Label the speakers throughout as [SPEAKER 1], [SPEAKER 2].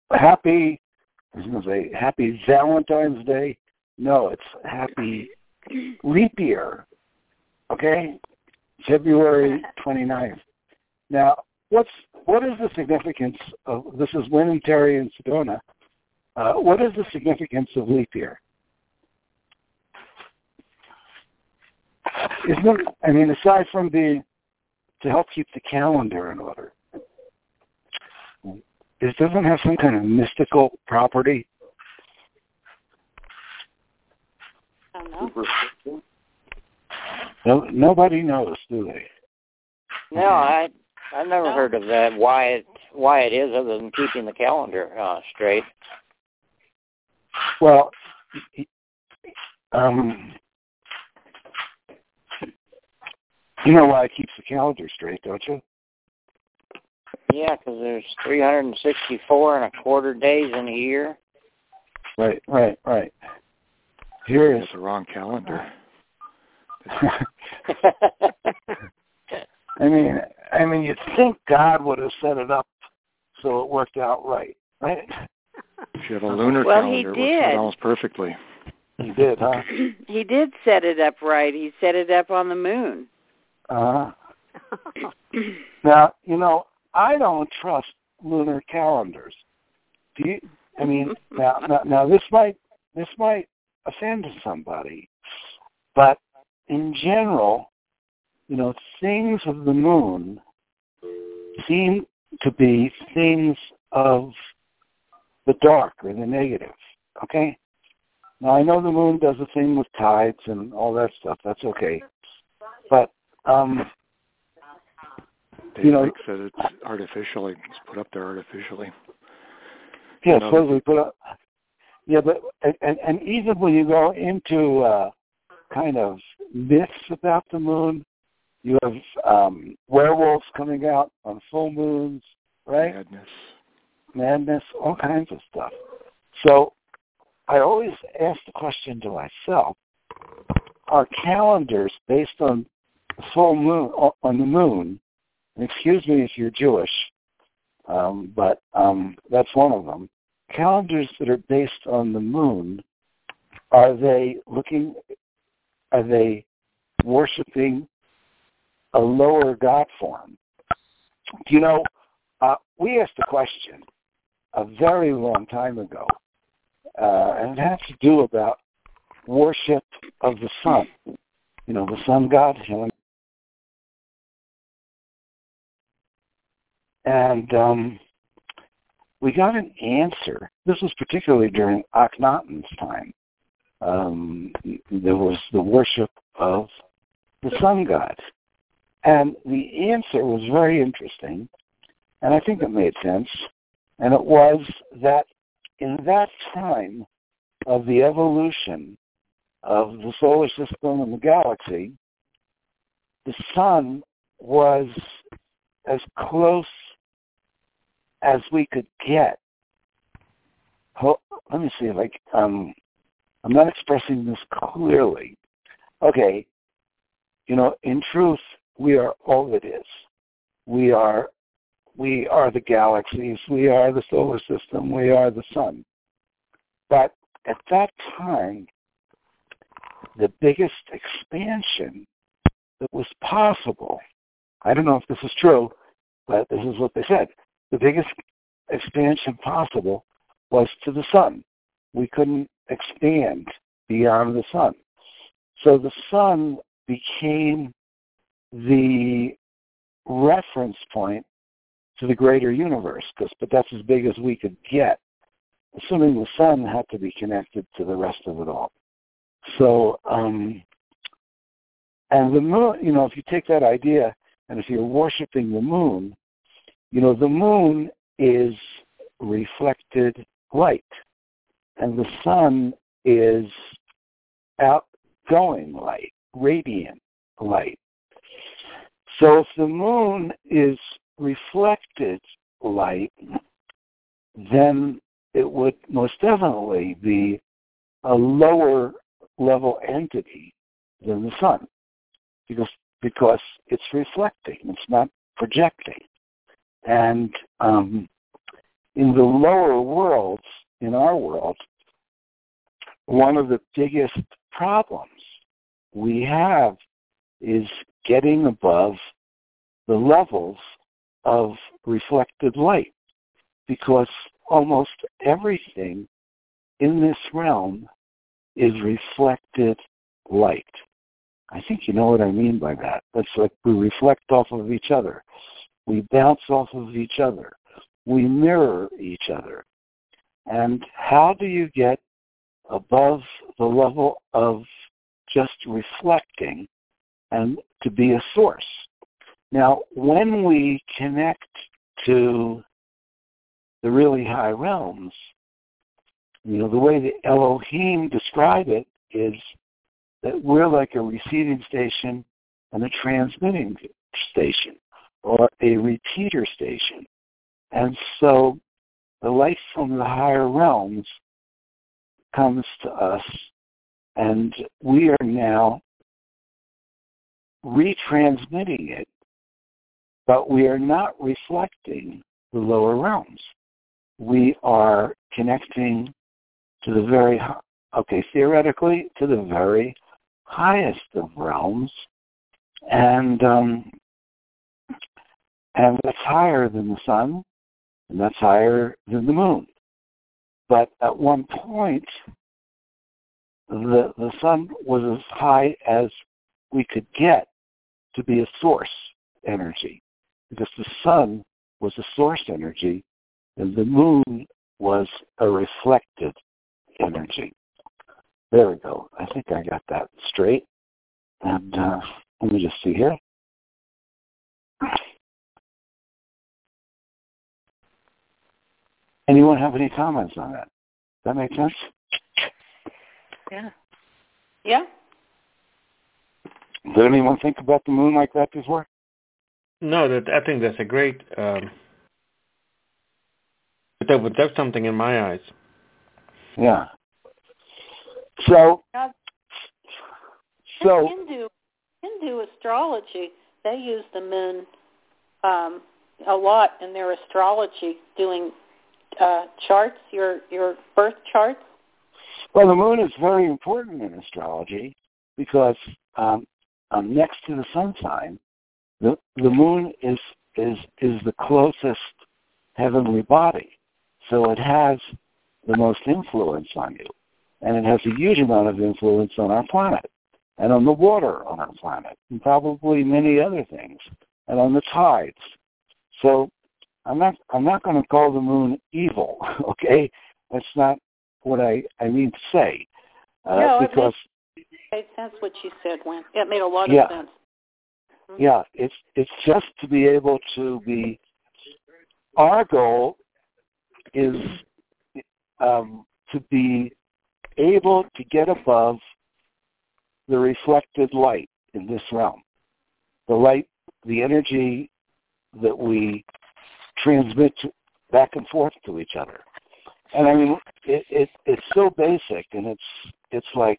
[SPEAKER 1] happy, I was going to say happy Valentine's Day. No, it's happy leap year. Okay? February 29th. Now, what is the significance of, this is Wynn and Terry in Sedona, what is the significance of leap year? Isn't it, I mean, aside from being to help keep the calendar in order, it doesn't have some kind of mystical property?
[SPEAKER 2] I don't know.
[SPEAKER 1] No, nobody knows, do they?
[SPEAKER 3] No, I've never heard of that. Why it is, other than keeping the calendar straight.
[SPEAKER 1] Well, you know why it keeps the calendar straight, don't you?
[SPEAKER 3] Yeah, because there's 364 and a quarter days in a year.
[SPEAKER 1] Right. Here is
[SPEAKER 4] the wrong calendar.
[SPEAKER 1] I mean, you'd think God would have set it up so it worked out right?
[SPEAKER 4] If you had a lunar calendar, it works out almost perfectly.
[SPEAKER 1] He did, huh?
[SPEAKER 2] He did set it up right. He set it up on the moon.
[SPEAKER 1] Now, you know, I don't trust lunar calendars. Do you? I mean, now this might offend somebody, but in general, you know, things of the moon seem to be things of the dark or the negative. Okay. Now I know the moon does a thing with tides and all that stuff. That's okay, but
[SPEAKER 4] you know, said it's artificially. It's put up there artificially.
[SPEAKER 1] Yeah, supposedly put up. Yeah, but and even when you go into kind of myths about the moon, you have werewolves coming out on full moons, right? Madness, all kinds of stuff. So I always ask the question to myself: are calendars based on the full moon, on the moon? And excuse me if you're Jewish, but that's one of them. Calendars that are based on the moon, are they worshiping a lower God form? You know, we asked a question a very long time ago, and it has to do about worship of the sun. You know, the sun god. And we got an answer. This was particularly during Akhenaten's time. There was the worship of the sun god. And the answer was very interesting, and I think it made sense. And it was that in that time of the evolution of the solar system and the galaxy, the sun was as close as we could get. Let me see if I'm not expressing this clearly. Okay, you know, in truth, we are all it is. We are the galaxies. We are the solar system. We are the sun. But at that time, the biggest expansion that was possible, I don't know if this is true, but this is what they said. The biggest expansion possible was to the sun. We couldn't expand beyond the sun. So the sun became the reference point to the greater universe, but that's as big as we could get, assuming the sun had to be connected to the rest of it all. So, and the moon, you know, if you take that idea, and if you're worshiping the moon, you know, the moon is reflected light, and the sun is outgoing light, radiant light. So if the moon is reflected light, then it would most definitely be a lower level entity than the sun, because it's reflecting, it's not projecting. And in the lower worlds, in our world, one of the biggest problems we have is getting above the levels of reflected light, because almost everything in this realm is reflected light. I think you know what I mean by that. That's like we reflect off of each other. We bounce off of each other. We mirror each other. And how do you get above the level of just reflecting and to be a source? Now, when we connect to the really high realms, the way the Elohim describe it is that we're like a receiving station and a transmitting station, or a repeater station. And so the light from the higher realms comes to us, and we are now retransmitting it, but we are not reflecting the lower realms. We are connecting to the theoretically, to the very highest of realms, and that's higher than the sun, and that's higher than the moon. But at one point, the sun was as high as we could get to be a source energy, because the sun was a source energy, and the moon was a reflected energy. There we go. I think I got that straight. And let me just see here. Anyone have any comments on that? Does that make sense?
[SPEAKER 2] Yeah. Yeah.
[SPEAKER 1] Did anyone think about the moon like that before?
[SPEAKER 5] No, I think that's a great. That's something in my eyes.
[SPEAKER 1] Yeah. So
[SPEAKER 6] Hindu astrology, they use the moon a lot in their astrology, doing charts, your birth charts.
[SPEAKER 1] Well, the moon is very important in astrology because next to the sun sign, the moon is the closest heavenly body, so it has the most influence on you, and it has a huge amount of influence on our planet, and on the water on our planet, and probably many other things, and on the tides. So I'm not going to call the moon evil, okay? That's not what I mean to say.
[SPEAKER 6] No,
[SPEAKER 1] because
[SPEAKER 6] it made sense what you said, Wynn. It made a lot of sense. Mm-hmm.
[SPEAKER 1] Yeah, it's just to be able to be. Our goal is to be able to get above the reflected light in this realm, the light, the energy that we transmit back and forth to each other. And I mean, it's so basic, and it's like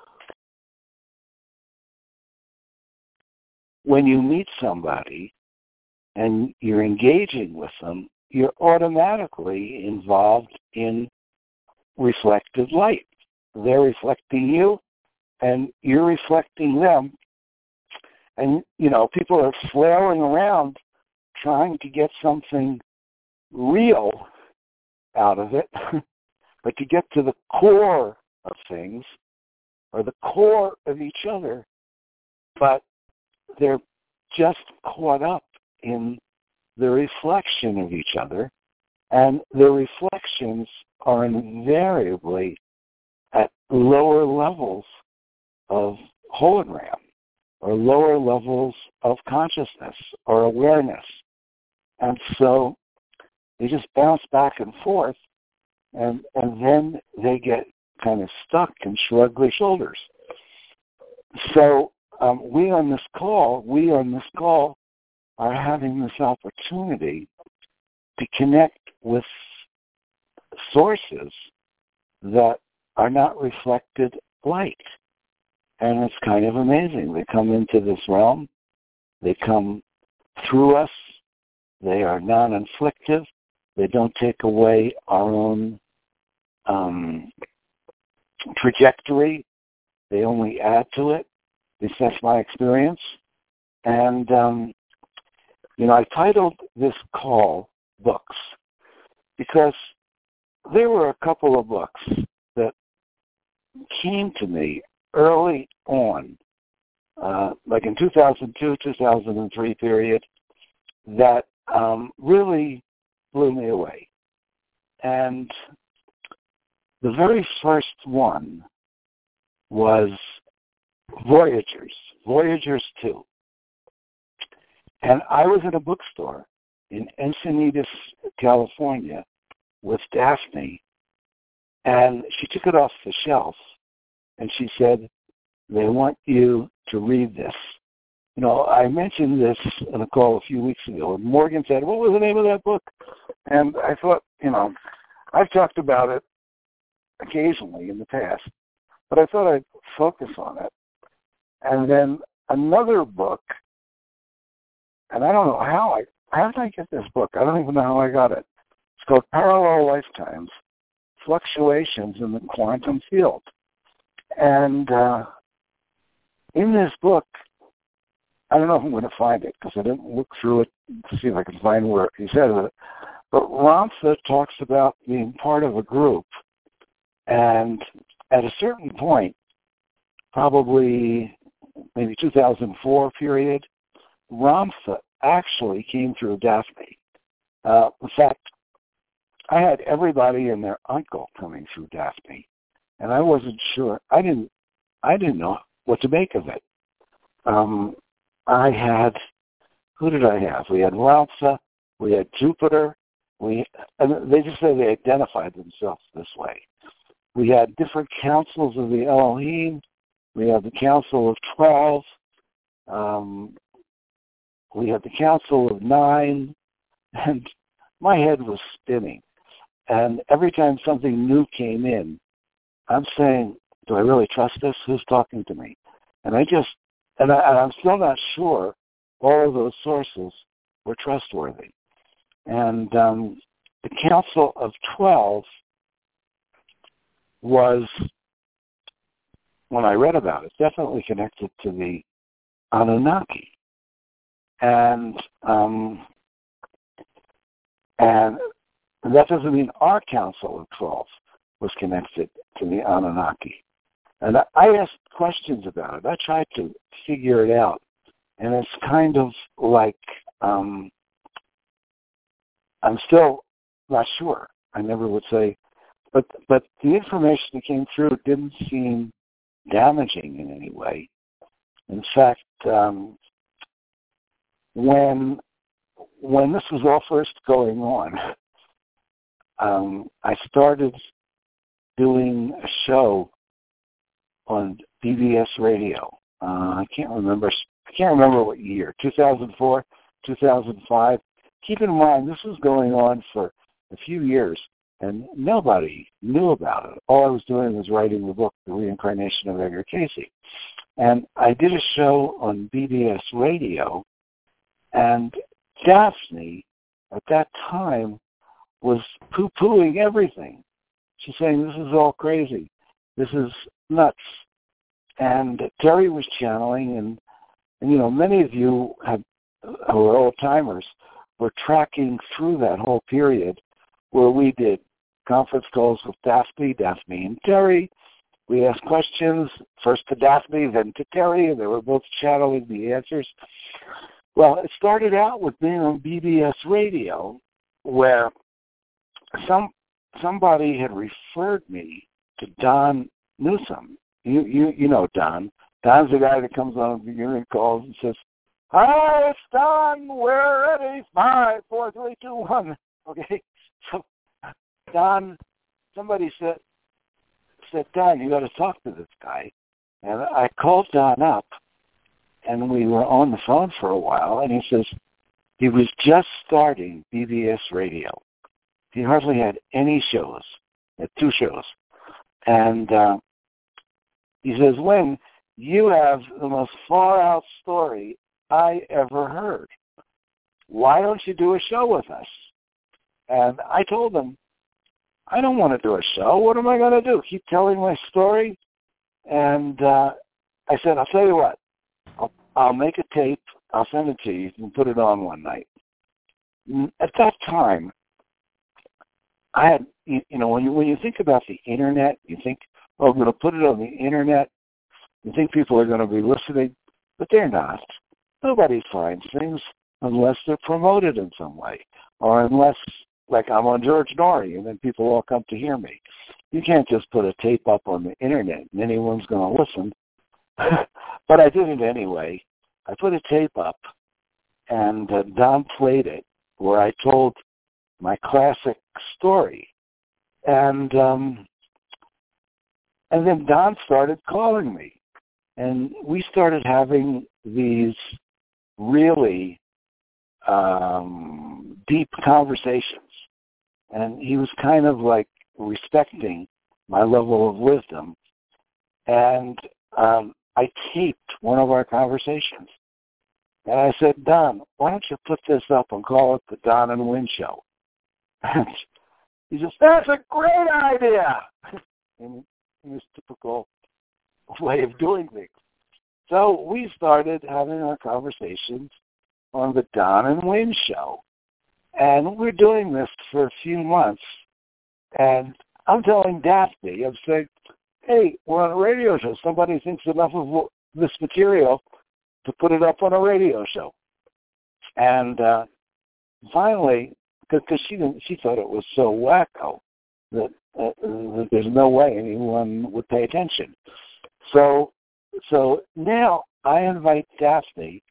[SPEAKER 1] when you meet somebody and you're engaging with them, you're automatically involved in reflected light. They're reflecting you, and you're reflecting them. And, people are flailing around trying to get something real out of it, but to get to the core of things, or the core of each other, but they're just caught up in the reflection of each other, and the reflections are invariably at lower levels of hologram, or lower levels of consciousness or awareness. And so they just bounce back and forth, and then they get kind of stuck and shrug their shoulders. So we on this call are having this opportunity to connect with sources that are not reflected light. And it's kind of amazing. They come into this realm. They come through us. They are non-inflictive. They don't take away our own trajectory. They only add to it. At least that's my experience. And, I titled this call Books because there were a couple of books that came to me early on, like in 2002, 2003 period, that really blew me away. And the very first one was Voyagers 2. And I was in a bookstore in Encinitas, California, with Daphne, and she took it off the shelf, and she said, they want you to read this. I mentioned this in a call a few weeks ago, and Morgan said, what was the name of that book? And I thought, I've talked about it occasionally in the past, but I thought I'd focus on it. And then another book, and I don't know how did I get this book? I don't even know how I got it. It's called Parallel Lifetimes, Fluctuations in the Quantum Field. And in this book, I don't know if I'm going to find it because I didn't look through it to see if I can find where he said it. But Ramtha talks about being part of a group. And at a certain point, probably maybe 2004 period, Ramtha actually came through Daphne. In fact, I had everybody and their uncle coming through Daphne, and I wasn't sure. I didn't know what to make of it. Who did I have? We had Ramtha, we had Jupiter, and they just say they identified themselves this way. We had different councils of the Elohim. We had the Council of 12. We had the Council of 9. And my head was spinning. And every time something new came in, I'm saying, do I really trust this? Who's talking to me? And I'm still not sure all of those sources were trustworthy. And the Council of 12 was, when I read about it, definitely connected to the Anunnaki. And that doesn't mean our Council of 12 was connected to the Anunnaki. And I asked questions about it. I tried to figure it out. And it's kind of like, I'm still not sure. I never would say, but the information that came through didn't seem damaging in any way. In fact, when this was all first going on, I started doing a show on BBS Radio. I can't remember what year, 2004, 2005. Keep in mind, this was going on for a few years, and nobody knew about it. All I was doing was writing the book, The Reincarnation of Edgar Cayce. And I did a show on BBS Radio, and Daphne, at that time, was poo-pooing everything. She's saying, this is all crazy. This is nuts. And Terry was channeling, and many of you who are old-timers were tracking through that whole period where we did conference calls with Daphne and Terry. We asked questions, first to Daphne, then to Terry, and they were both channeling the answers. Well, it started out with being on BBS Radio, where somebody had referred me to Don Newsom. You know Don. Don's the guy that comes on the unit calls and says, "Hi, it's Don. We're ready. 5, 4, 3, 2, 1." Okay. So Don, somebody said, "Don, you got to talk to this guy." And I called Don up, and we were on the phone for a while, and he says he was just starting BBS Radio. He hardly had any shows, had 2 shows. And he says, "When you have the most far-out story I ever heard. Why don't you do a show with us?" And I told them, I don't want to do a show. What am I going to do? Keep telling my story? And I said, I'll tell you what. I'll make a tape. I'll send it to you. You can put it on one night. At that time, I had, when you think about the Internet, you think, oh, I'm going to put it on the Internet. You think people are going to be listening, but they're not. Nobody finds things unless they're promoted in some way, or unless, like I'm on George Norrie, and then people all come to hear me. You can't just put a tape up on the Internet and anyone's going to listen. But I did it anyway. I put a tape up, and Don played it, where I told my classic story. And then Don started calling me. And we started having these really deep conversations. And he was kind of like respecting my level of wisdom. And I taped one of our conversations. And I said, Don, why don't you put this up and call it the Don and Wynn Show? And he says, that's a great idea. In his typical way of doing things. So we started having our conversations on the Don and Wynn Show. And we're doing this for a few months. And I'm telling Daphne, I'm saying, hey, we're on a radio show. Somebody thinks enough of this material to put it up on a radio show. And finally, because she thought it was so wacko that there's no way anyone would pay attention. So now I invite Daphne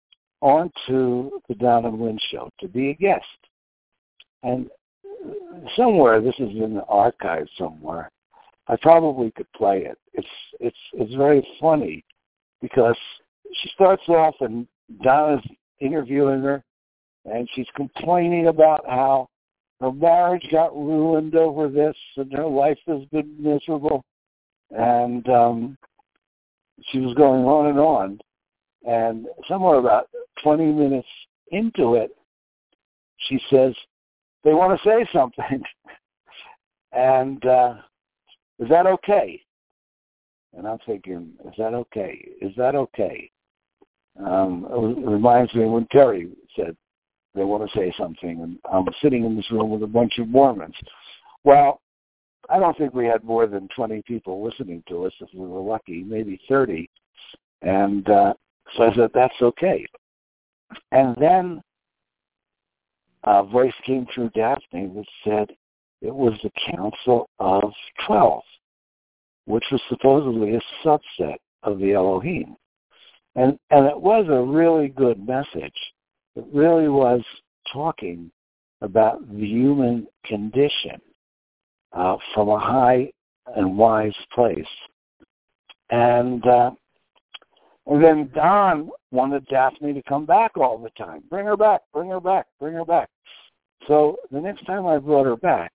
[SPEAKER 1] onto the Don and Wynn Show to be a guest. And somewhere, this is in the archive somewhere, I probably could play it. It's very funny because she starts off and Don is interviewing her, and she's complaining about how her marriage got ruined over this and her life has been miserable. And she was going on and on. And somewhere about 20 minutes into it, she says, they want to say something. And is that okay? And I'm thinking, is that okay? Is that okay? It reminds me when Terry said they want to say something, and I'm sitting in this room with a bunch of Mormons. Well, I don't think we had more than 20 people listening to us, if we were lucky, maybe 30. And so I said, that's okay. And then a voice came through Daphne that said it was the Council of 12, which was supposedly a subset of the Elohim. And it was a really good message. It really was talking about the human condition from a high and wise place. And then Don wanted Daphne to come back all the time. Bring her back, bring her back, bring her back. So the next time I brought her back,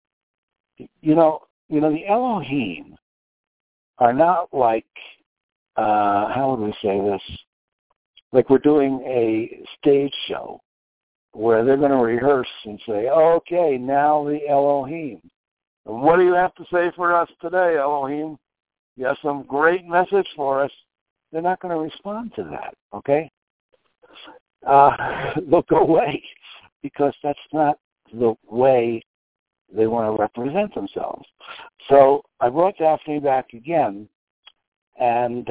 [SPEAKER 1] the Elohim are not like, how would we say this? Like we're doing a stage show where they're going to rehearse and say, okay, now the Elohim. And what do you have to say for us today, Elohim? You have some great message for us. They're not going to respond to that, okay? They'll go away because that's not the way they want to represent themselves. So I brought Daphne back again, and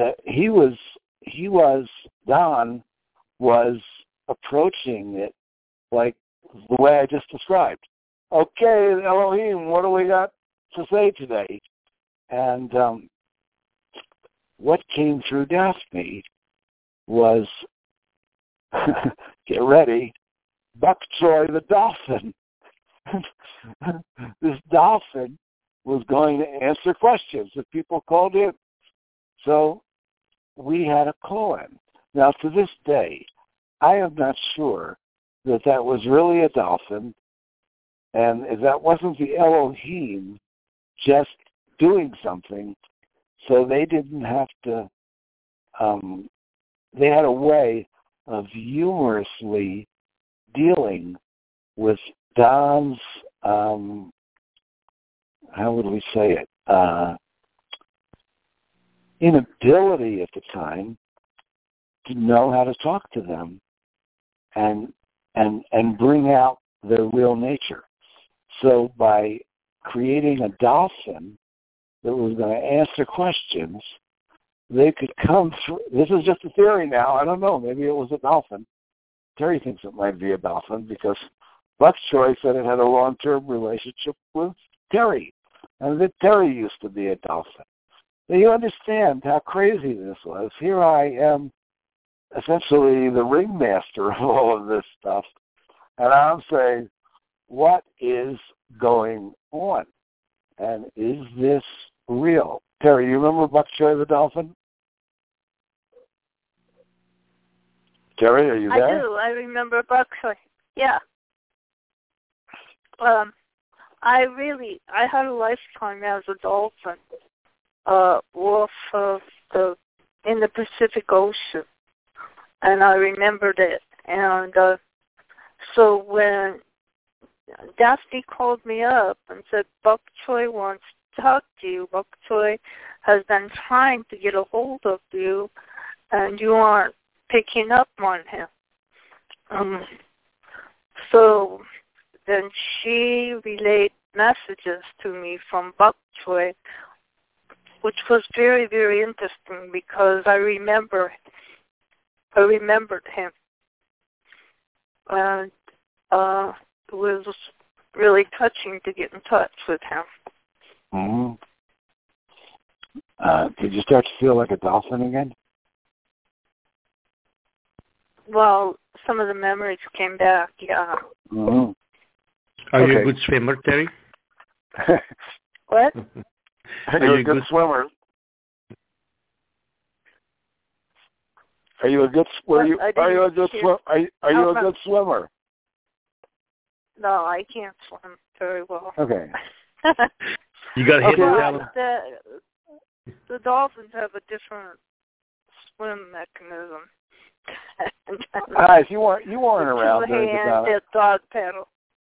[SPEAKER 1] Don was approaching it like the way I just described. Okay, Elohim, what do we got to say today? And what came through Daphne was, get ready, Buckjoy the dolphin. This dolphin was going to answer questions that people called in. So we had a call-in. Now, to this day, I am not sure that was really a dolphin, and that wasn't the Elohim just doing something, so they didn't have to, they had a way of humorously dealing with Don's, how would we say it, inability at the time to know how to talk to them and bring out their real nature. So by creating a dolphin that was going to answer questions, they could come through. This is just a theory now. I don't know. Maybe it was a dolphin. Terry thinks it might be a dolphin because Buck Choi said it had a long-term relationship with Terry, and that Terry used to be a dolphin. So you understand how crazy this was. Here I am, essentially the ringmaster of all of this stuff, and I'm saying, what is going on? And is this real? Terry, you remember Buck Choi the dolphin? Terry, are you there?
[SPEAKER 7] I do. I remember Buck Choi. Yeah. I had a lifetime as a dolphin off of in the Pacific Ocean, and I remembered it. And so when Daphne called me up and said, Buck Choi wants to talk to you. Buck Choi has been trying to get a hold of you, and you aren't picking up on him. So then she relayed messages to me from Buck Choi, which was very, very interesting because I remembered him. And it was really touching to get in touch with him.
[SPEAKER 1] Mm-hmm. Did you start to feel like a dolphin again?
[SPEAKER 7] Well, some of the memories came back, yeah.
[SPEAKER 1] Mm-hmm.
[SPEAKER 5] Are you a good swimmer, Terry?
[SPEAKER 7] What?
[SPEAKER 1] Are you a good swimmer? Are you a good swimmer?
[SPEAKER 7] No, I can't swim very well.
[SPEAKER 1] Okay.
[SPEAKER 5] You got hit with
[SPEAKER 7] the dolphins have a different swim mechanism.
[SPEAKER 1] Guys, you weren't around during the Donna.
[SPEAKER 7] Dog paddle.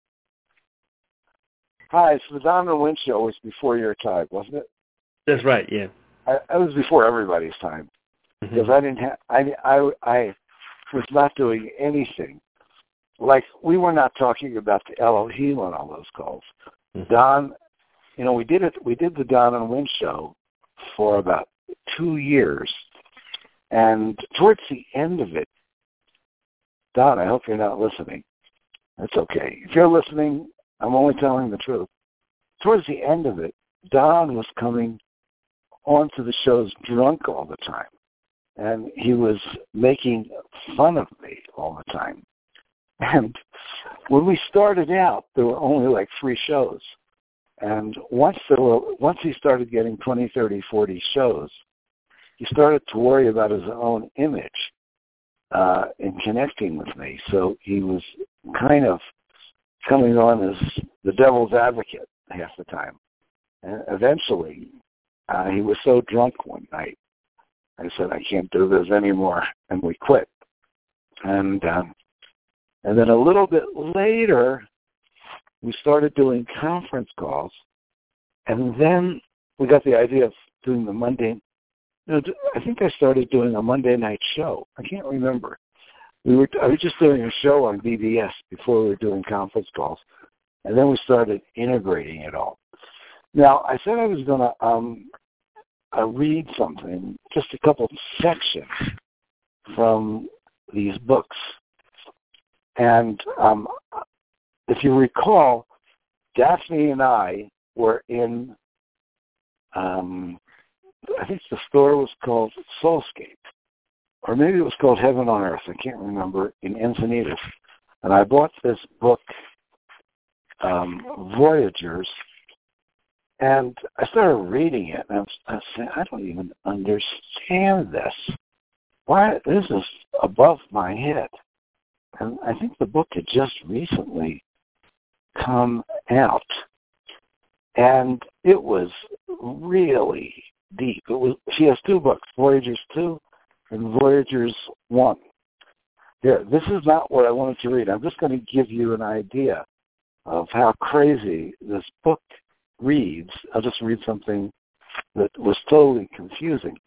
[SPEAKER 1] Hi, so the Donna Lynch show was before your time, wasn't it?
[SPEAKER 5] That's right. Yeah.
[SPEAKER 1] I was before everybody's time because I didn't have. I was not doing anything. Like we were not talking about the Elohim on all those calls. Mm-hmm. Don, we did it. We did the Donna Lynch show for about 2 years. And towards the end of it, Don, I hope you're not listening. That's okay. If you're listening, I'm only telling the truth. Towards the end of it, Don was coming onto the shows drunk all the time. And he was making fun of me all the time. And when we started out, there were only like 3 shows. And once he started getting 20, 30, 40 shows, he started to worry about his own image in connecting with me. So he was kind of coming on as the devil's advocate half the time. And eventually, he was so drunk one night, I said, I can't do this anymore, and we quit. And then a little bit later, we started doing conference calls, and then we got the idea of doing the Monday. I think I started doing a Monday night show. I can't remember. I was just doing a show on BBS before we were doing conference calls, and then we started integrating it all. Now, I said I was going to read something, just a couple sections from these books. And if you recall, Daphne and I were in, I think the store was called Soulscape, or maybe it was called Heaven on Earth. I can't remember, in Encinitas. And I bought this book, Voyagers, and I started reading it, and I was saying, I don't even understand this. Why? This is above my head. And I think the book had just recently come out, and it was really deep. She has 2 books, Voyagers 2 and Voyagers 1. Here, this is not what I wanted to read. I'm just going to give you an idea of how crazy this book reads. I'll just read something that was totally confusing.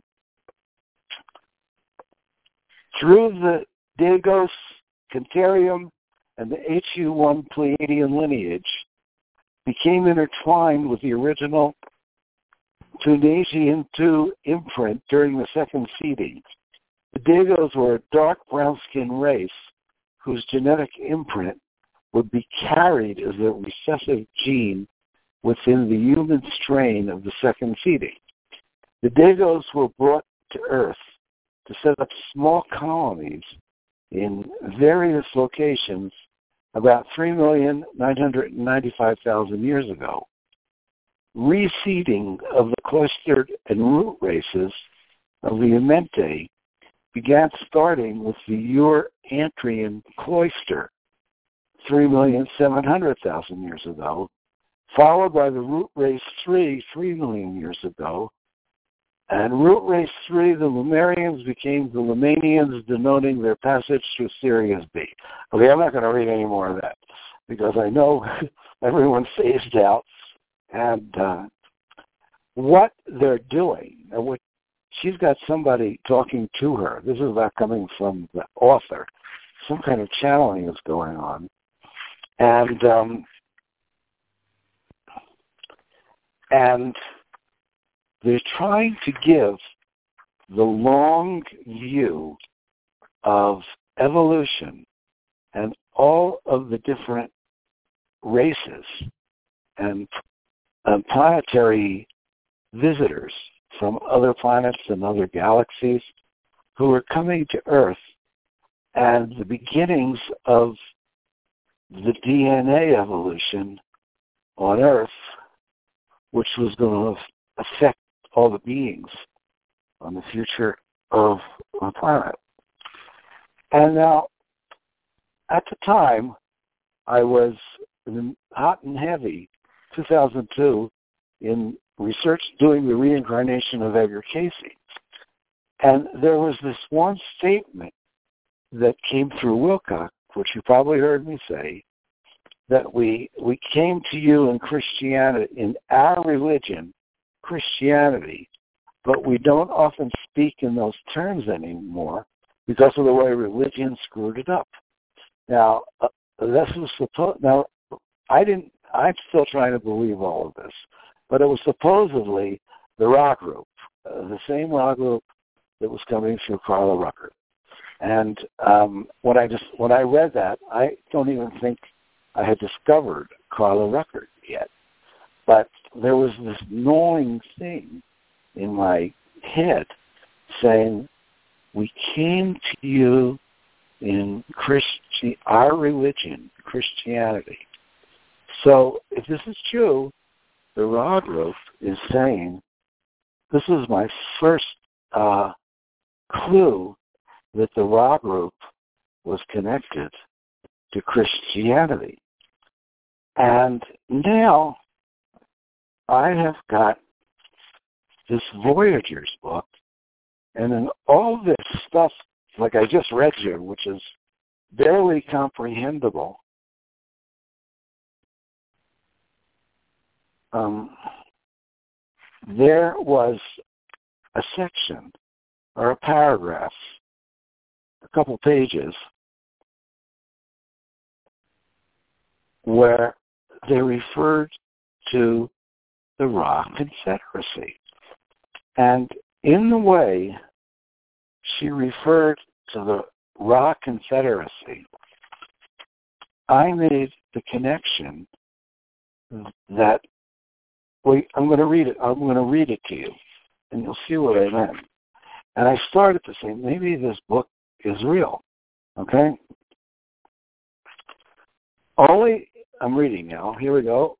[SPEAKER 1] Through the Dagos, Canterium, and the HU1 Pleiadian lineage became intertwined with the original Tunisian II imprint during the second seeding. The Dagos were a dark brown-skinned race whose genetic imprint would be carried as a recessive gene within the human strain of the second seeding. The Dagos were brought to Earth to set up small colonies in various locations about 3,995,000 years ago. Reseeding of the cloistered and root races of the Amenti began starting with the Ur-Antrian cloister 3,700,000 years ago, followed by the root race 3 million years ago. And root race 3, the Lemurians, became the Lemanians, denoting their passage through Sirius B. Okay, I'm not going to read any more of that because I know everyone phased out. And what they're doing, and what she's got somebody talking to her. This is not coming from the author. Some kind of channeling is going on. And they're trying to give the long view of evolution and all of the different races and planetary visitors from other planets and other galaxies who are coming to Earth, and the beginnings of the DNA evolution on Earth, which was going to affect all the beings on the future of the planet. And now, at the time, I was hot and heavy, 2002, in research doing the reincarnation of Edgar Cayce. And there was this one statement that came through Wilcock, which you probably heard me say, that we came to you in Christianity, in our religion, Christianity, but we don't often speak in those terms anymore because of the way religion screwed it up. Now, this was supposed. Now, I'm still trying to believe all of this, but it was supposedly the Ra group, the same Ra group that was coming through Carla Ruckert. And when I read that, I don't even think I had discovered Carla Ruckert yet. But there was this gnawing thing in my head saying, we came to you in our religion, Christianity. So if this is true, the Ra group is saying, this is my first clue that the Ra group was connected to Christianity. And now I have got this Voyagers book, and in all this stuff, like I just read you, which is barely comprehensible, there was a section or a paragraph, a couple pages, where they referred to the Ra Confederacy. And in the way she referred to the Ra Confederacy, I made the connection that, I'm going to read it. I'm going to read it to you, and you'll see what I meant. And I started to say, maybe this book is real. Okay? I'm reading now. Here we go.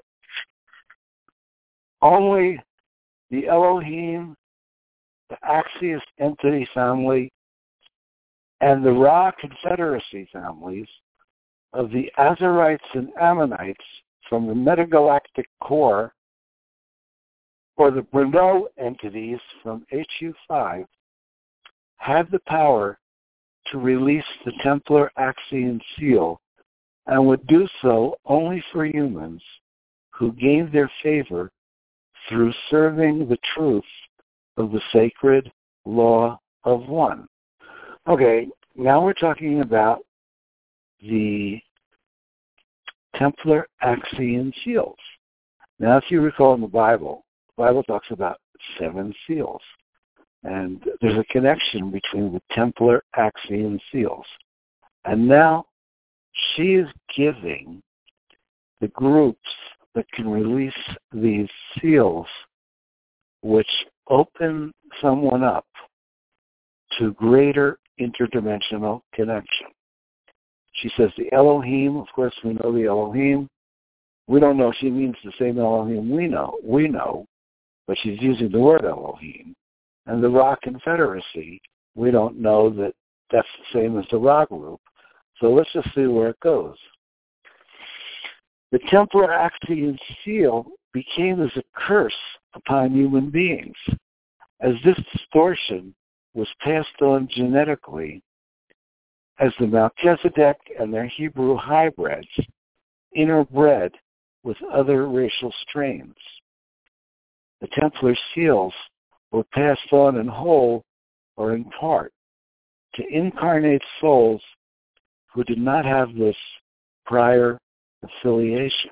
[SPEAKER 1] Only the Elohim, the Axios entity family, and the Ra Confederacy families of the Azarites and Ammonites from the metagalactic core, or the Brno entities from HU5, had the power to release the Templar Axian seal and would do so only for humans who gained their favor through serving the truth of the sacred law of one. Okay, now we're talking about the Templar Axian seals. Now, if you recall in the Bible talks about 7 seals. And there's a connection between the Templar Axian seals. And now she is giving the groups that can release these seals, which open someone up to greater interdimensional connection. She says the Elohim, of course we know the Elohim. We don't know if she means the same Elohim we know, but she's using the word Elohim. And the Ra Confederacy, we don't know that that's the same as the Ra group. So let's just see where it goes. The Templar Axian seal became as a curse upon human beings, as this distortion was passed on genetically as the Melchizedek and their Hebrew hybrids interbred with other racial strains. The Templar seals were passed on in whole or in part to incarnate souls who did not have this prior affiliation.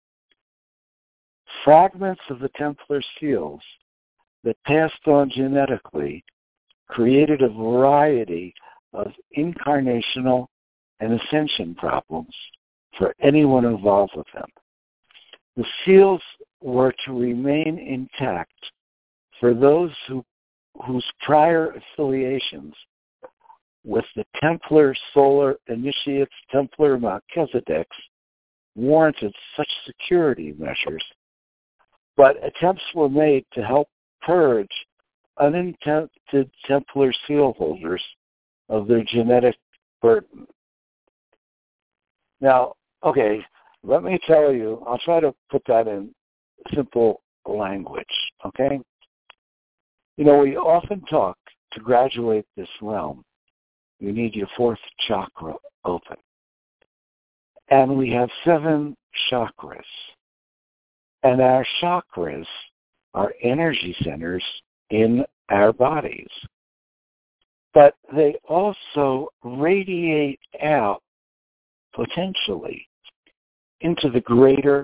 [SPEAKER 1] Fragments of the Templar seals that passed on genetically created a variety of incarnational and ascension problems for anyone involved with them. The seals were to remain intact for those whose prior affiliations with the Templar Solar Initiates, Templar Melchizedeks, warranted such security measures, but attempts were made to help purge unintended Templar seal holders of their genetic burden. Now, okay, let me tell you, I'll try to put that in simple language, okay? You know, we often talk to graduate this realm, you need your 4th chakra open. And we have 7 chakras. And our chakras are energy centers in our bodies. But they also radiate out potentially into the greater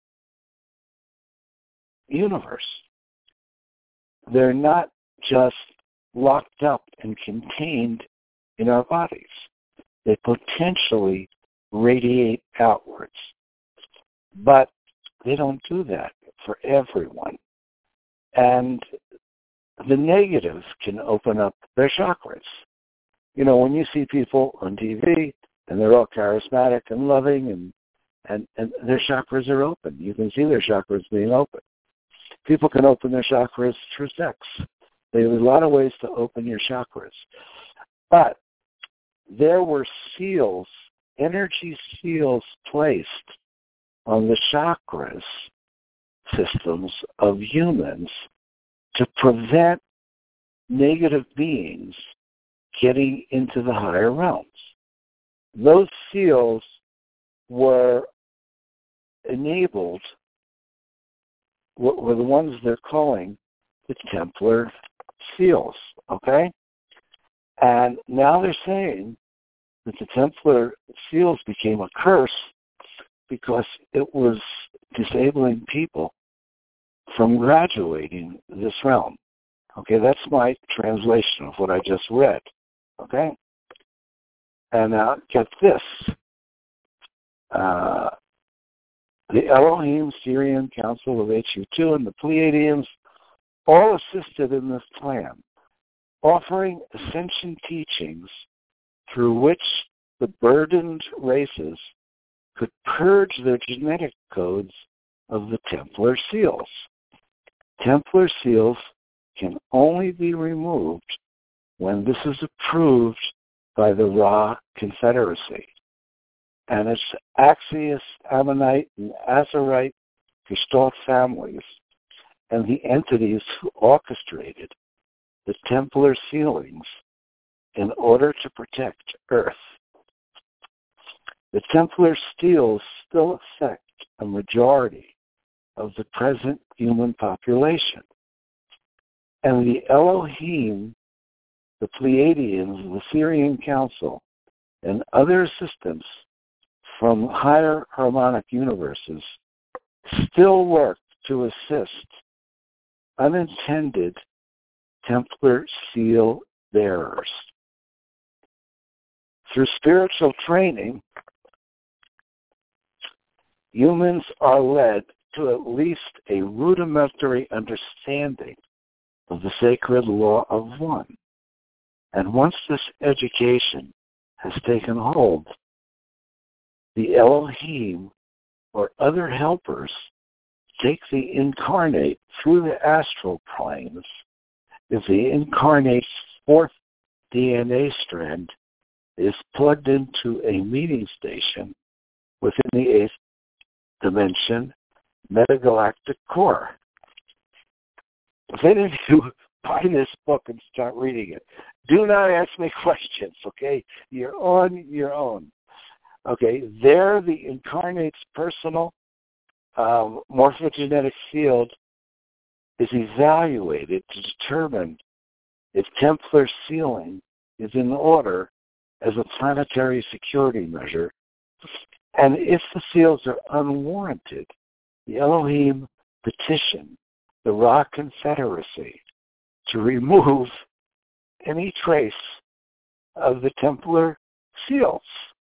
[SPEAKER 1] universe. They're not just locked up and contained in our bodies. They potentially radiate outwards. But they don't do that for everyone. And the negatives can open up their chakras. You know, when you see people on TV and they're all charismatic and loving and their chakras are open. You can see their chakras being open. People can open their chakras through sex. There's a lot of ways to open your chakras. But there were seals, energy seals placed on the chakras systems of humans to prevent negative beings getting into the higher realms. Those seals were enabled, were the ones they're calling the Templar seals, okay? And now they're saying that the Templar seals became a curse because it was disabling people from graduating this realm. Okay, that's my translation of what I just read. Okay? And now get this. The Elohim Syrian Council of HU2 and the Pleiadians all assisted in this plan, offering ascension teachings through which the burdened races could purge their genetic codes of the Templar seals. Templar seals can only be removed when this is approved by the Ra Confederacy. And its Axius, Ammonite, and Azarite Gestalt families and the entities who orchestrated the Templar sealings in order to protect Earth. the Templar seals still affect a majority of the present human population. And the Elohim, the Pleiadians, the Syrian Council, and other assistants from higher harmonic universes still work to assist unintended Templar seal bearers. Through spiritual training, humans are led to at least a rudimentary understanding of the sacred law of one. And once this education has taken hold, the Elohim or other helpers take the incarnate through the astral planes. If the incarnate's fourth DNA strand is plugged into a meeting station within the eighth dimension metagalactic core. If any of you buy this book and start reading it, do not ask me questions, okay? You're on your own. Okay, there the incarnate's personal morphogenetic field is evaluated to determine if Templar sealing is in order as a planetary security measure, and if the seals are unwarranted, the Elohim petition the Ra Confederacy to remove any trace of the Templar seals.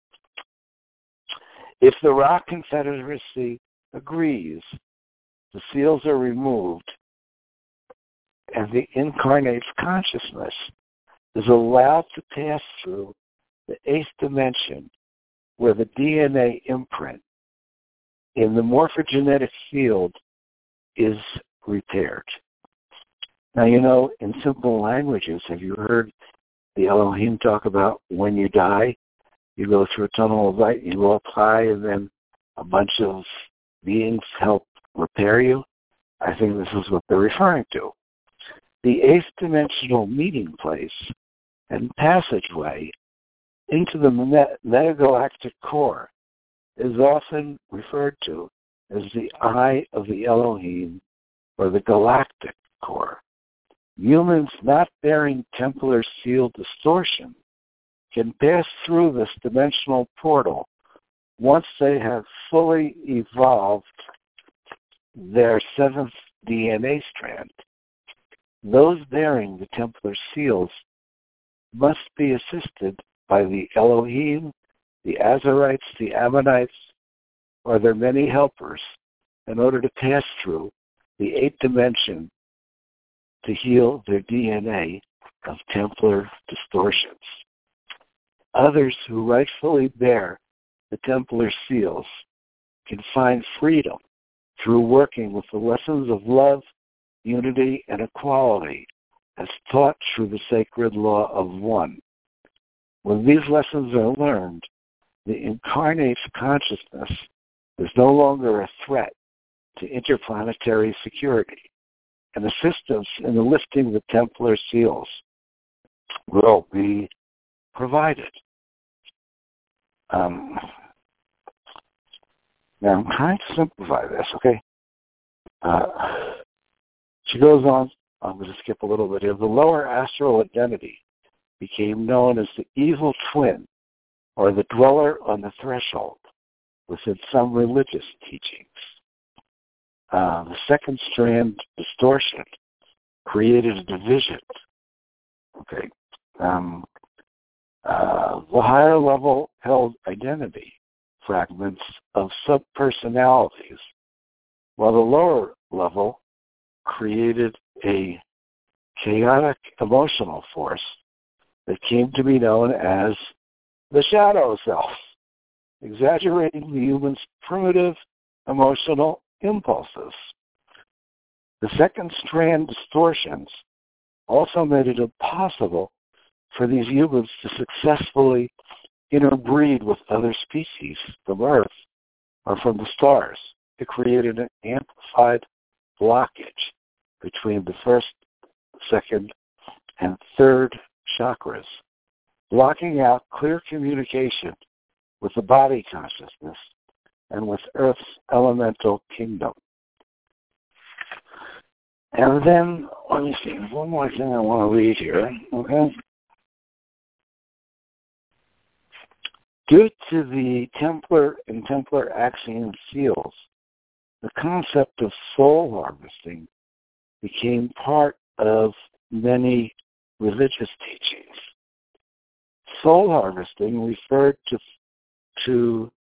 [SPEAKER 1] If the Ra Confederacy agrees, the seals are removed and the incarnate's consciousness is allowed to pass through the eighth dimension where the DNA imprint in the morphogenetic field is repaired. Now, you know, in simple languages, have you heard the Elohim talk about when you die, you go through a tunnel of light, you go up high, and then a bunch of beings help repair you? I think this is what they're referring to. The eighth dimensional meeting place and passageway into the metagalactic core is often referred to as the eye of the Elohim or the galactic core. Humans not bearing Templar seal distortion can pass through this dimensional portal once they have fully evolved their seventh DNA strand. Those bearing the Templar seals must be assisted by the Elohim, the Azarites, the Ammonites, or their many helpers in order to pass through the eighth dimension to heal their DNA of Templar distortions. Others who rightfully bear the Templar seals can find freedom through working with the lessons of love, unity, and equality as taught through the sacred law of one. When these lessons are learned, the incarnate's consciousness is no longer a threat to interplanetary security, and assistance in the lifting of the Templar seals will be provided. Now, I'm trying to simplify this, okay? She goes on, I'm going to skip a little bit here. The lower astral identity became known as the evil twin, or the dweller on the threshold, within some religious teachings. The second strand distortion created a division. Okay. The higher level held identity fragments of subpersonalities, while the lower level created a chaotic emotional force that came to be known as the shadow self, exaggerating the human's primitive emotional impulses. The second strand distortions also made it impossible for these humans to successfully interbreed with other species from Earth or from the stars. It created an amplified blockage between the first, second, and third chakras, blocking out clear communication with the body consciousness and with Earth's elemental kingdom. And then, let me see, there's one more thing I want to read here, okay? Due to the Templar and Templar Axiom seals, the concept of soul harvesting became part of many religious teachings. Soul harvesting referred to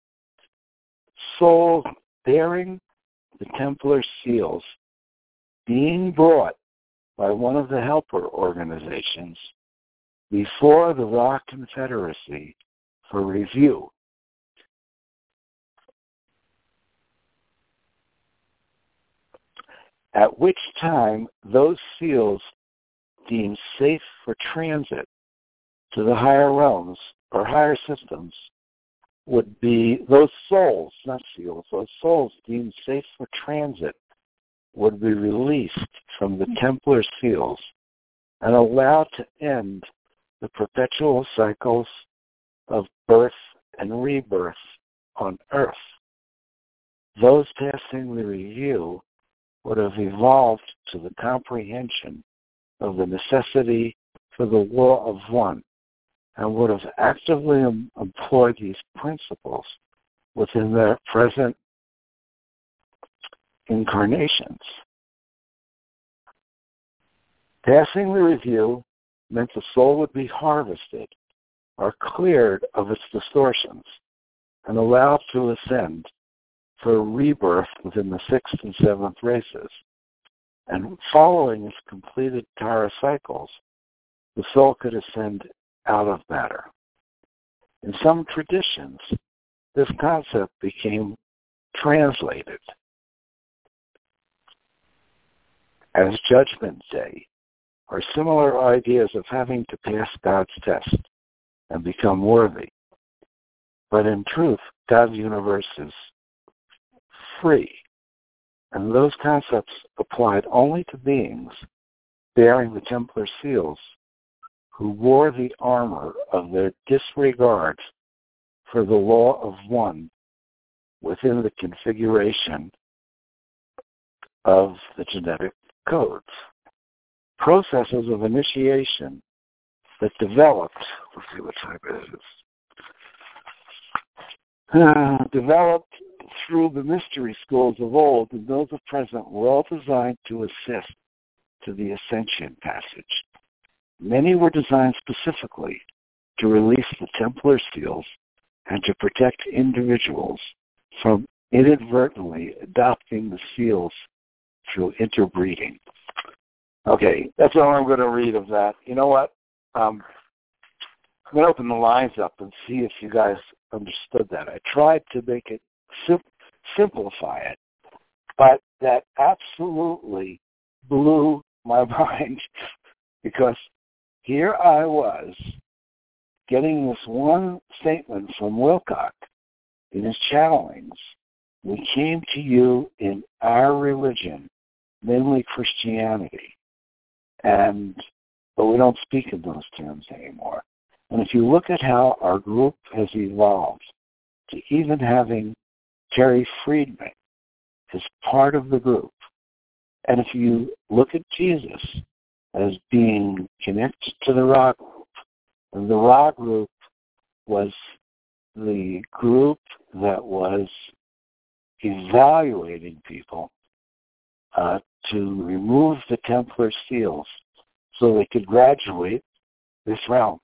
[SPEAKER 1] soul bearing the Templar seals being brought by one of the helper organizations before the Ra Confederacy for review. At which time those seals deemed safe for transit to the higher realms or higher systems would be, those souls, not seals, those souls deemed safe for transit would be released from the Templar seals and allowed to end the perpetual cycles of birth and rebirth on Earth. Those passing the review would have evolved to the comprehension of the necessity for the law of one and would have actively employed these principles within their present incarnations. Passing the review meant the soul would be harvested or cleared of its distortions and allowed to ascend for rebirth within the 6th and 7th races. And following its completed Tara cycles, the soul could ascend out of matter. In some traditions, this concept became translated as Judgment Day, or similar ideas of having to pass God's test and become worthy. But in truth, God's universe is free, and those concepts applied only to beings bearing the Templar seals who wore the armor of their disregard for the law of one within the configuration of the genetic codes. Processes of initiation that developed, let's see what time it is, developed through the mystery schools of old and those of present were all designed to assist to the ascension passage. Many were designed specifically to release the Templar seals and to protect individuals from inadvertently adopting the seals through interbreeding. Okay, that's all I'm going to read of that. You know what? I'm going to open the lines up and see if you guys understood that. I tried to make it simplify it, but that absolutely blew my mind because here I was getting this one statement from Wilcock in his channelings. We came to you in our religion, namely Christianity, but we don't speak in those terms anymore. And if you look at how our group has evolved to even having Terry Friedman as part of the group, and if you look at Jesus as being connected to the Ra group, and the Ra group was the group that was evaluating people to remove the Templar seals so they could graduate this realm.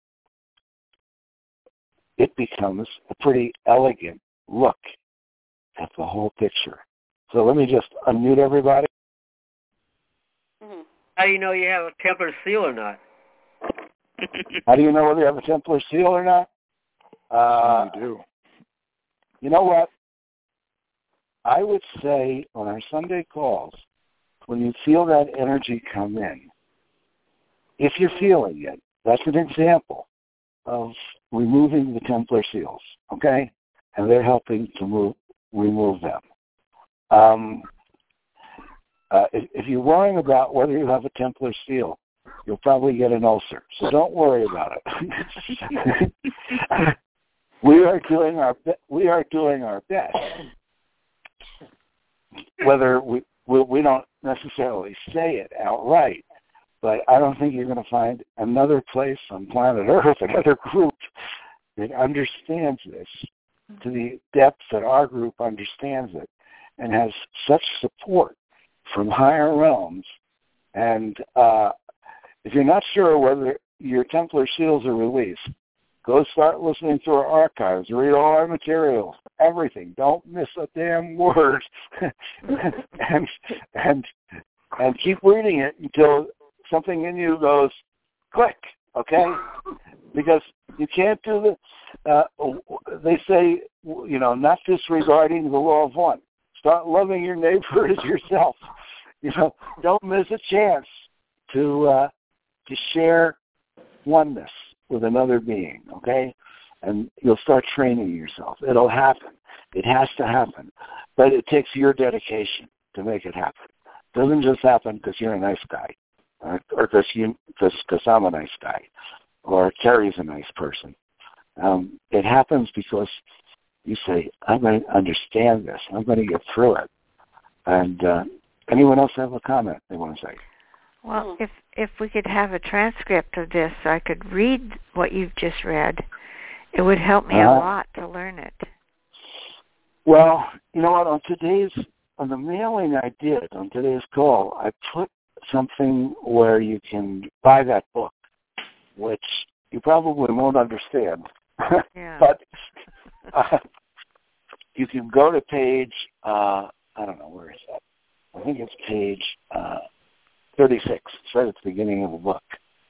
[SPEAKER 1] It becomes a pretty elegant look at the whole picture. So let me just unmute everybody.
[SPEAKER 8] Mm-hmm. How do you know you have a Templar seal or not?
[SPEAKER 1] How do you know whether you have a Templar seal or not?
[SPEAKER 4] You do.
[SPEAKER 1] You know what? I would say on our Sunday calls, when you feel that energy come in, if you're feeling it, that's an example of removing the Templar seals, okay? And they're helping to remove them. If you're worrying about whether you have a Templar seal, you'll probably get an ulcer. So don't worry about it. We are doing our best. Whether we don't necessarily say it outright, but I don't think you're going to find another place on planet Earth, another group that understands this to the depth that our group understands it and has such support from higher realms. And if you're not sure whether your Templar seals are released, go start listening to our archives. Read all our materials, everything. Don't miss a damn word, and keep reading it until something in you goes click. Okay, because you can't do the. They say, not disregarding the law of one. Start loving your neighbor as yourself. Don't miss a chance to share oneness with another being, okay? And you'll start training yourself. It'll happen. It has to happen. But it takes your dedication to make it happen. It doesn't just happen because you're a nice guy, or because I'm a nice guy, or Terry's a nice person. It happens because you say, I'm going to understand this. I'm going to get through it. And anyone else have a comment they want to say?
[SPEAKER 9] Well, if we could have a transcript of this so I could read what you've just read, it would help me a lot to learn it.
[SPEAKER 1] Well, you know what? On the mailing I did on today's call, I put something where you can buy that book, which you probably won't understand.
[SPEAKER 9] Yeah.
[SPEAKER 1] But you can go to page, I don't know, where is that? I think it's page 36. It's right at the beginning of the book.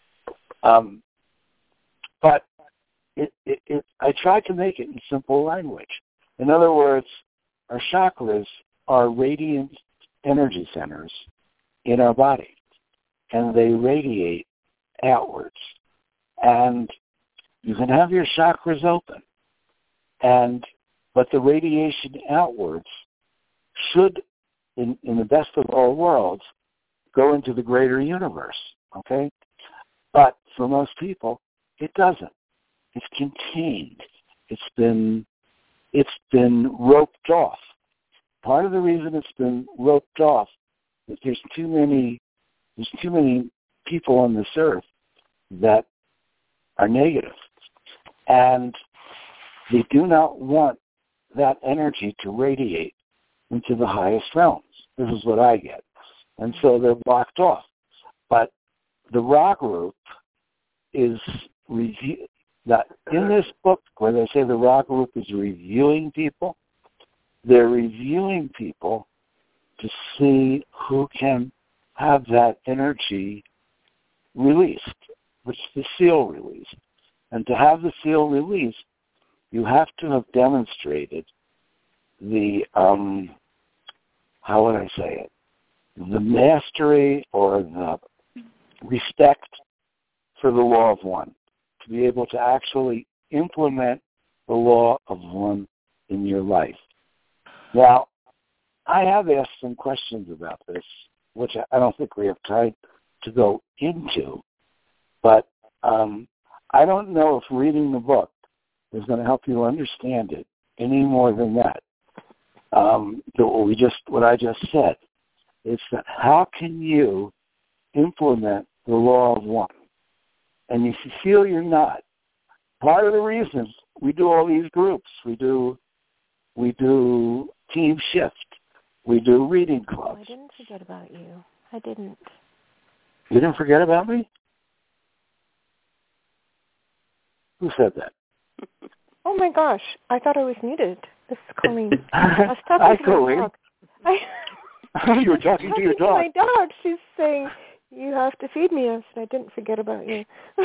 [SPEAKER 1] But I tried to make it in simple language. In other words, our chakras are radiant energy centers in our body, and they radiate outwards. And you can have your chakras open, but the radiation outwards should, in the best of all worlds, go into the greater universe, okay? But for most people, it doesn't. It's contained. It's been roped off. Part of the reason it's been roped off is there's too many people on this earth that are negative, and they do not want that energy to radiate into the highest realms. This is what I get. And so they're blocked off. But the Ra group is that in this book where they say the Ra group is reviewing people, they're reviewing people to see who can have that energy released, which the seal released. And to have the seal released, you have to have demonstrated the, how would I say it, the mastery or the respect for the law of one, to be able to actually implement the law of one in your life. Now, I have asked some questions about this, which I don't think we have time to go into, but I don't know if reading the book is going to help you understand it any more than that. What I just said is that how can you implement the law of one? And if you feel you're not, part of the reason we do all these groups, we do Team Shift, we do reading clubs.
[SPEAKER 10] I didn't forget about you. I didn't.
[SPEAKER 1] You didn't forget about me? Who said that?
[SPEAKER 10] Oh my gosh, I thought I was muted. This is Colleen. I was talking to my dog.
[SPEAKER 1] You were talking to your dog.
[SPEAKER 10] My dog. She's saying, "You have to feed me." I said, "I didn't forget about you."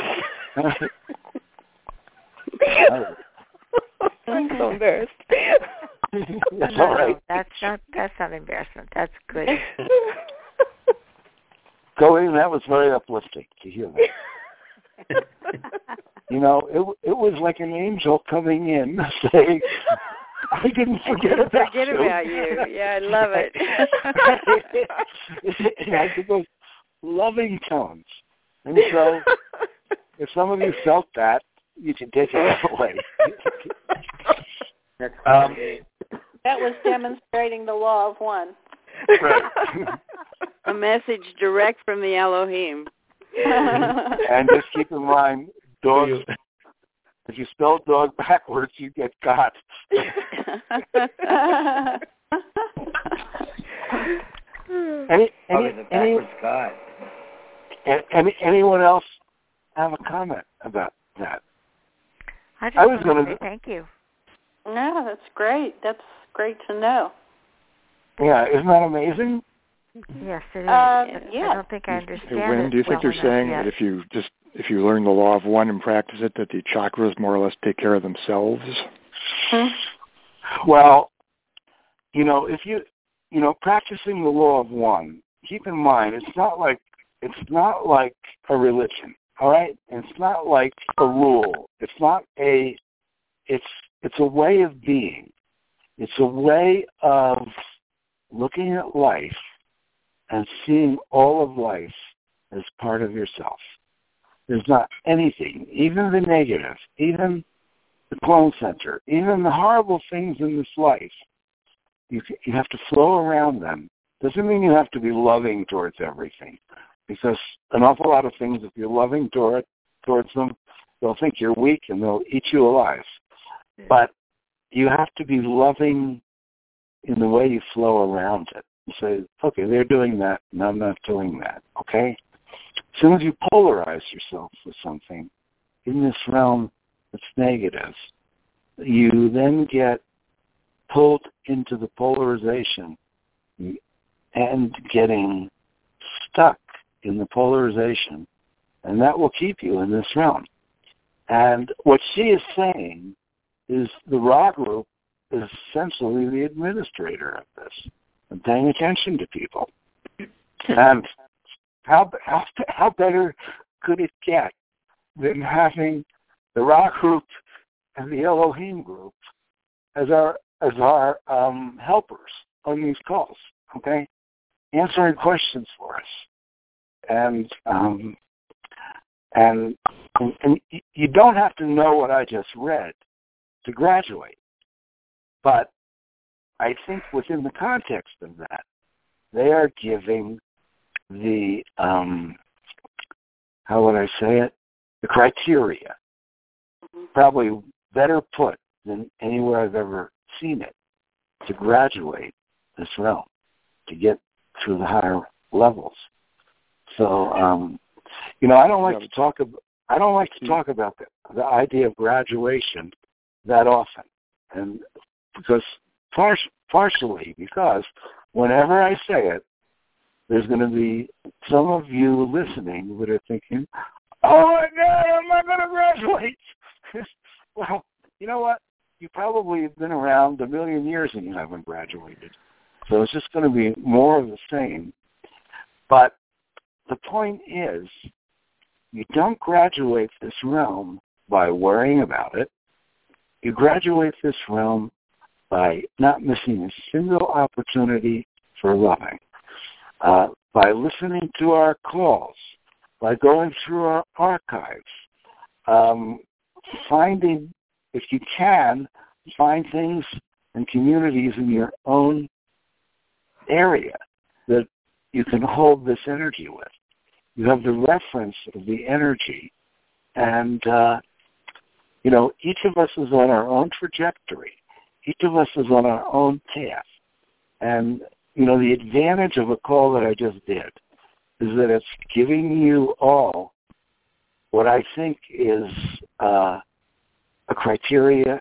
[SPEAKER 10] I'm so embarrassed.
[SPEAKER 1] That's all right.
[SPEAKER 9] That's not embarrassment. That's good.
[SPEAKER 1] Colleen, that was very uplifting to hear that. You know, it was like an angel coming in saying, I didn't forget about you.
[SPEAKER 2] Yeah, I love it.
[SPEAKER 1] It had the most loving tones. And so, if some of you felt that, you can take it away.
[SPEAKER 8] Next
[SPEAKER 6] that was demonstrating the law of one.
[SPEAKER 1] Right.
[SPEAKER 2] A message direct from the Elohim.
[SPEAKER 1] And just keep in mind, dogs. If you spell dog backwards, you get got. Anyone else have a comment about that?
[SPEAKER 9] I was going to say thank you.
[SPEAKER 6] No, that's great. That's great to know.
[SPEAKER 1] Yeah, isn't that amazing?
[SPEAKER 9] Yes, it is.
[SPEAKER 6] Yeah.
[SPEAKER 9] I don't think I understand
[SPEAKER 4] Wynn,
[SPEAKER 9] it.
[SPEAKER 4] Do you think you're saying that if you learn the law of one and practice it, that the chakras more or less take care of themselves?
[SPEAKER 1] Well, if practicing the law of one, keep in mind it's not like a religion, all right? It's not like a rule. It's a way of being. It's a way of looking at life and seeing all of life as part of yourself. There's not anything, even the negative, even the clone center, even the horrible things in this life. You have to flow around them. Doesn't mean you have to be loving towards everything, because an awful lot of things, if you're loving towards them, they'll think you're weak and they'll eat you alive. But you have to be loving in the way you flow around it. You say, okay, they're doing that, and I'm not doing that, okay? As soon as you polarize yourself with something in this realm that's negative, you then get pulled into the polarization and getting stuck in the polarization, and that will keep you in this realm. And what she is saying is the Ra group is essentially the administrator of this and paying attention to people. And how better could it get than having the Ra group and the Elohim group as our helpers on these calls, okay? Answering questions for us. And you don't have to know what I just read to graduate. But I think within the context of that, they are giving the, how would I say it? The criteria. Probably better put than anywhere I've ever seen it, to graduate this realm, to get through the higher levels. So, I don't like to talk about the idea of graduation that often, and because partially because whenever I say it, there's going to be some of you listening that are thinking, "Oh my God, I'm not going to graduate." Well, you know what? You probably have been around a million years and you haven't graduated. So it's just going to be more of the same. But the point is, you don't graduate this realm by worrying about it. You graduate this realm by not missing a single opportunity for loving, by listening to our calls, by going through our archives, finding, if you can, find things and communities in your own area that you can hold this energy with. You have the reference of the energy, and each of us is on our own trajectory. Each of us is on our own path. And, the advantage of a call that I just did is that it's giving you all what I think is a criteria.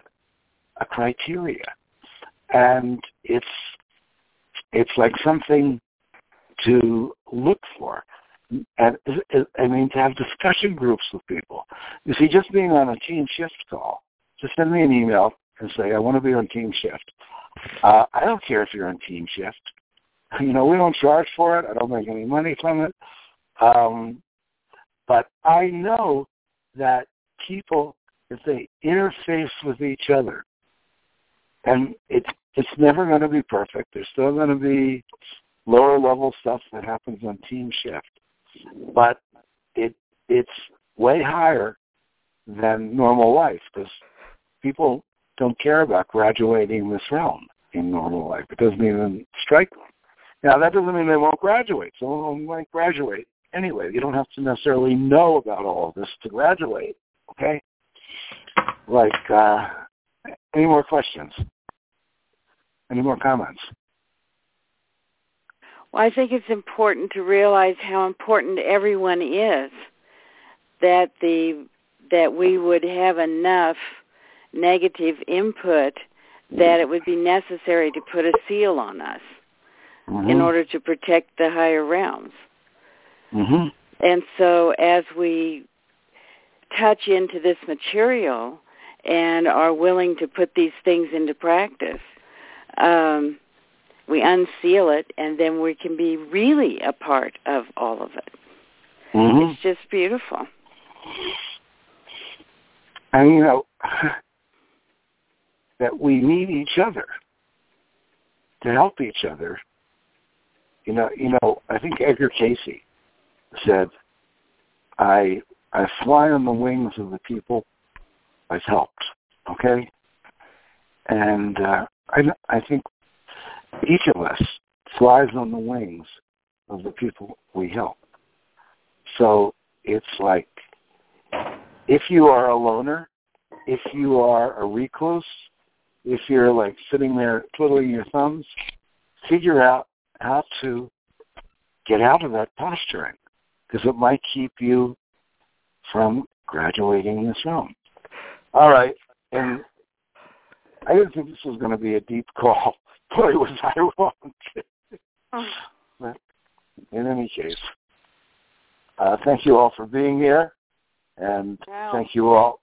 [SPEAKER 1] And it's like something to look for. And to have discussion groups with people. You see, just being on a Team Shift call, just send me an email and say, I want to be on Team Shift. I don't care if you're on Team Shift. We don't charge for it. I don't make any money from it. But I know that people, if they interface with each other, and it's never going to be perfect. There's still going to be lower level stuff that happens on Team Shift. But it's way higher than normal life, because people don't care about graduating this realm in normal life. It doesn't even strike them. Now, that doesn't mean they won't graduate. Some of them might graduate anyway. You don't have to necessarily know about all of this to graduate, okay? Like, any more questions? Any more comments?
[SPEAKER 2] Well, I think it's important to realize how important everyone is, that we would have enough negative input that it would be necessary to put a seal on us in order to protect the higher realms. And so as we touch into this material and are willing to put these things into practice, we unseal it, and then we can be really a part of all of it. It's just beautiful.
[SPEAKER 1] And, that we need each other to help each other. I think Edgar Cayce said, I fly on the wings of the people I've helped, okay? And I think each of us flies on the wings of the people we help. So it's like, if you are a loner, if you are a recluse, if you're like sitting there twiddling your thumbs, figure out how to get out of that posturing, because it might keep you from graduating this realm. All right, and I didn't think this was going to be a deep call. Boy, was I wrong. But in any case, thank you all for being here, and thank you all.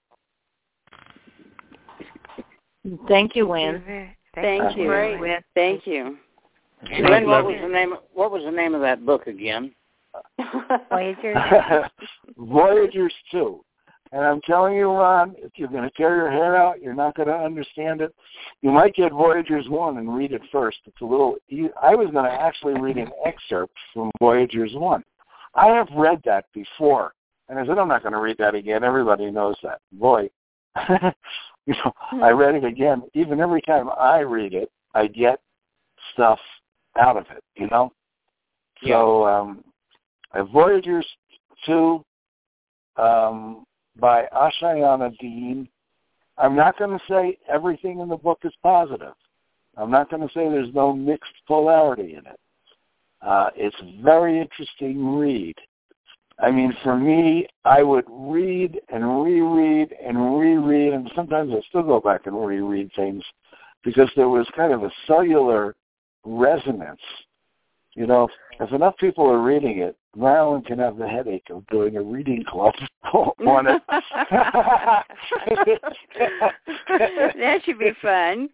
[SPEAKER 11] Thank you, Wynn.
[SPEAKER 2] Thank you. Wynn. Thank you.
[SPEAKER 3] Wynn, what was the name of that book again?
[SPEAKER 2] Voyagers.
[SPEAKER 1] Voyagers 2. And I'm telling you, Ron, if you're going to tear your hair out, you're not going to understand it. You might get Voyagers 1 and read it first. It's a little. I was going to actually read an excerpt from Voyagers 1. I have read that before, and I said I'm not going to read that again. Everybody knows that. Boy. I read it again. Even every time I read it, I get stuff out of it,
[SPEAKER 3] Yeah.
[SPEAKER 1] So, Voyagers 2 by Ashayana Dean. I'm not going to say everything in the book is positive. I'm not going to say there's no mixed polarity in it. It's a very interesting read. I mean, for me, I would read and reread and reread, and sometimes I still go back and reread things because there was kind of a cellular resonance. If enough people are reading it, Marilyn can have the headache of doing a reading club on it.
[SPEAKER 2] That should be fun.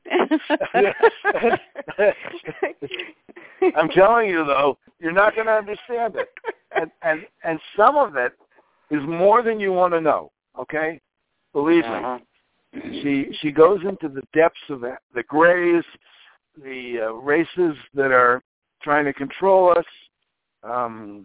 [SPEAKER 1] I'm telling you, though, you're not going to understand it. And some of it is more than you want to know, okay? Believe me. She goes into the depths of the grays, the races that are trying to control us. And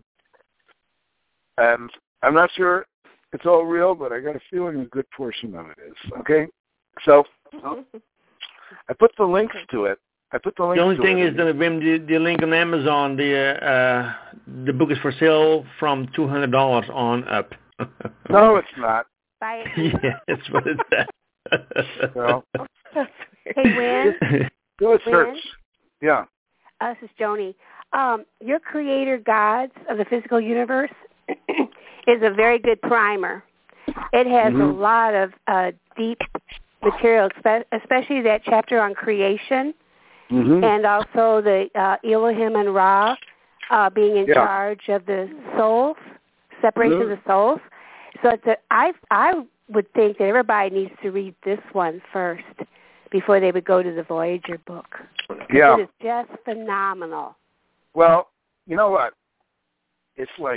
[SPEAKER 1] I'm not sure it's all real, but I got a feeling a good portion of it is, okay? So I put the links to it.
[SPEAKER 5] The only thing is that the link on Amazon, the book is for sale from $200 on up.
[SPEAKER 1] No, it's not.
[SPEAKER 11] Buy it.
[SPEAKER 5] Yeah, that's what it says.
[SPEAKER 1] So,
[SPEAKER 11] hey, Wynn.
[SPEAKER 1] Do a search. Yeah.
[SPEAKER 11] This is Joni. Your Creator Gods of the Physical Universe is a very good primer. It has a lot of deep material, especially that chapter on creation. And also the Elohim and Ra being in charge of the souls, separation of the souls. So I would think that everybody needs to read this one first before they would go to the Voyager book.
[SPEAKER 1] Yeah.
[SPEAKER 11] It is just phenomenal.
[SPEAKER 1] Well, you know what? It's like,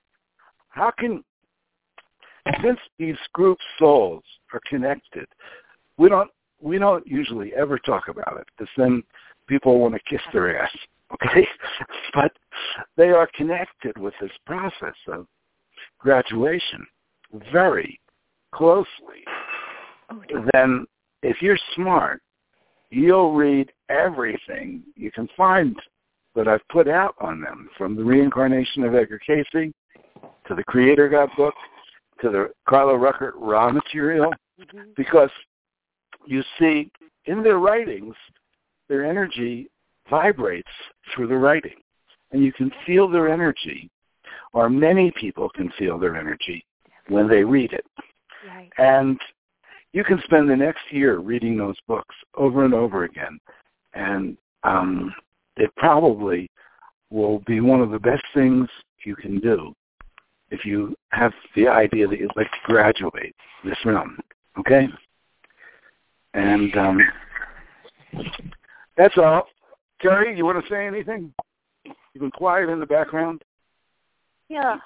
[SPEAKER 1] since these group souls are connected, we don't usually ever talk about it, because then people want to kiss their ass, okay? But they are connected with this process of graduation very closely. Then if you're smart, you'll read everything you can find that I've put out on them, from the Reincarnation of Edgar Cayce to the Creator God book to the Carla Ruckert raw material, because you see, in their writings, their energy vibrates through the writing, and you can feel their energy, or many people can feel their energy when they read it.
[SPEAKER 10] Right.
[SPEAKER 1] And you can spend the next year reading those books over and over again, and it probably will be one of the best things you can do if you have the idea that you'd like to graduate this realm, okay? And that's all. Terry, you want to say anything? You've been quiet in the background.
[SPEAKER 7] Yeah.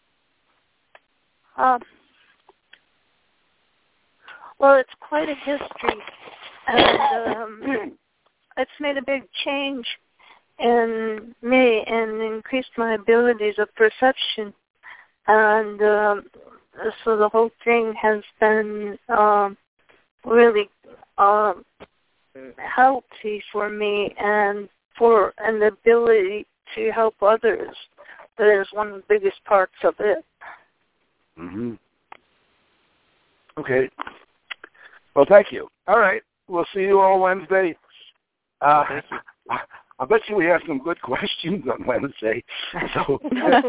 [SPEAKER 7] Well, it's quite a history, and it's made a big change in me and increased my abilities of perception. And so the whole thing has been really healthy for me, and for an ability to help others. That is one of the biggest parts of it.
[SPEAKER 1] Mm-hmm. Okay. Well, thank you. All right. We'll see you all Wednesday.
[SPEAKER 3] Thank you.
[SPEAKER 1] I bet you we have some good questions on Wednesday. So.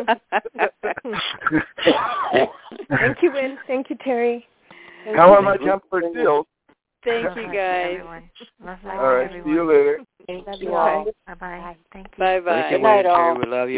[SPEAKER 10] Thank you, Win. Thank you, Terry.
[SPEAKER 1] How am I jumper still?
[SPEAKER 2] Thank you, guys.
[SPEAKER 1] All right. See you later.
[SPEAKER 9] Thank
[SPEAKER 11] Love
[SPEAKER 9] you.
[SPEAKER 11] you all.
[SPEAKER 9] Bye-bye. Thank you.
[SPEAKER 2] Bye-bye.
[SPEAKER 3] Good night, all. We love you.